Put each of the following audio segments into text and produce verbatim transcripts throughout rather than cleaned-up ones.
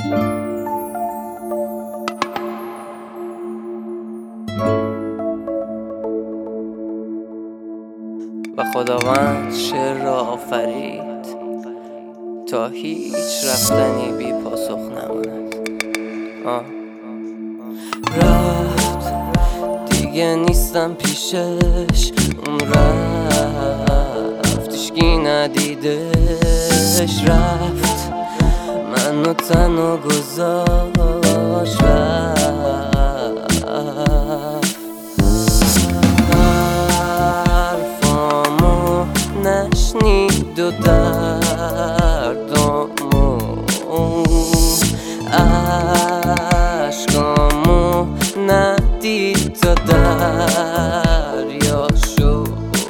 و خداوند شعر را آفرید تا هیچ رفتنی بی پاسخ نماند. آه. رفت دیگه نیستم پیشش، اون رفت هیچکی ندیدش، رفت منو تنها گذاشت، رفت حرفامو نشنید و دردامو عشقامو ندید تا دریا شد،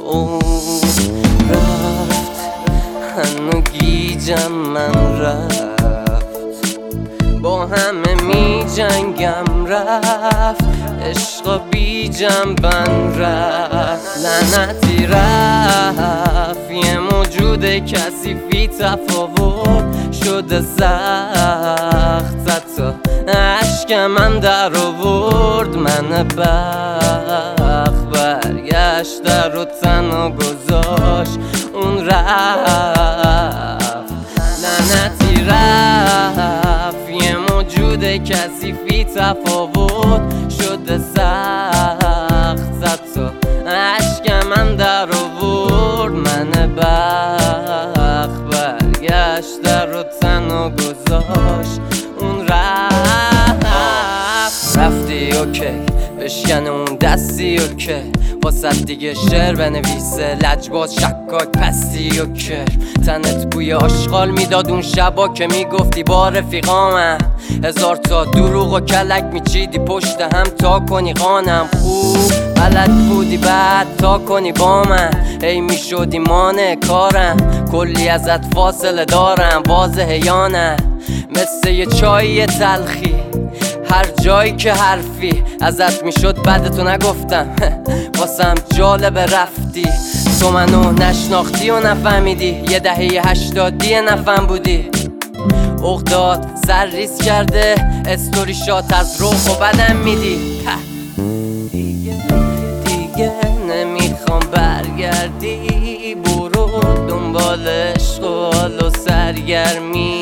رفت هنو گیجم من، رفت با همه می جنگم، رفت عشقا بی جنبن، رفت لعنتی، رفت یه موجود کثیفی تفاوت شده سخت، تا عشقم هم در آورد، من بخت برگشت در و تنها گذاشت، اون رفت لعنتی، رفت یه موجود کثیفی تفاوت شده سخت، تا عشقم هم در آورد، من بخت برگشت در و تنها گذاشت، اون رفت. رفتی اوکی بشکن اون دستی اوکی، واسه دیگه شعر بنویسه لجباز شکاک پستی اوکی، تنت بوی آشغال میداد اون شبا که میگفتی با رفیقامم، هزار تا دروغ و کلک میچیدی پشت هم تا کنی قانم، خوب بلد بودی بعد تا کنی با من، هی میشدی مانع کارم، کلی ازت فاصله دارم، واضحه یا نه مثل یه چایی تلخی، هر جایی که حرفی ازت میشد بعد تو نگفتم واسم جالب رفتی، تو منو نشناختی و نفهمیدی، یه دهه هشتادی نفهم بودی، اغداد سر ریز کرده استوری شات از روح و بدم میدی، دیگه دیگه نمیخوام برگردی، برو دنبال عشق و حال و سرگرمی،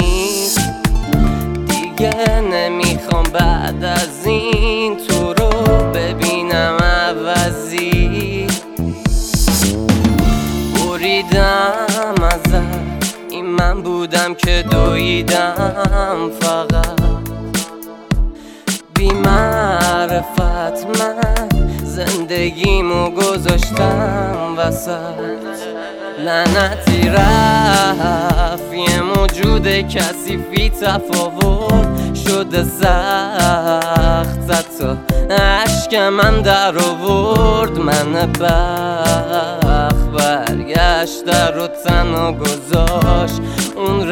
دیگه نمیخوام بعد از این تو رو ببینم عوضی، بریدم ازت این من بودم که دویدم فقط، بی معرفت من زندگیمو گذاشتم وسط، لعنتی، رفت یه موجود کثیفی تفاوت شده سخت، تا عشقم هم در آورد، من بخت برگشت در و تنها گذاشت، اون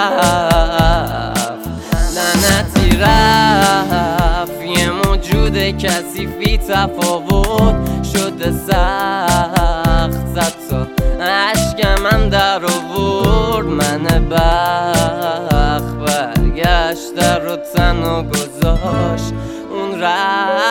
رفت لعنتی، رفت یه موجود کثیفی تفاوت شده سخت، تا عشقم هم در آورد، من بخت برگشت در و تنها گذاشت، اون رفت.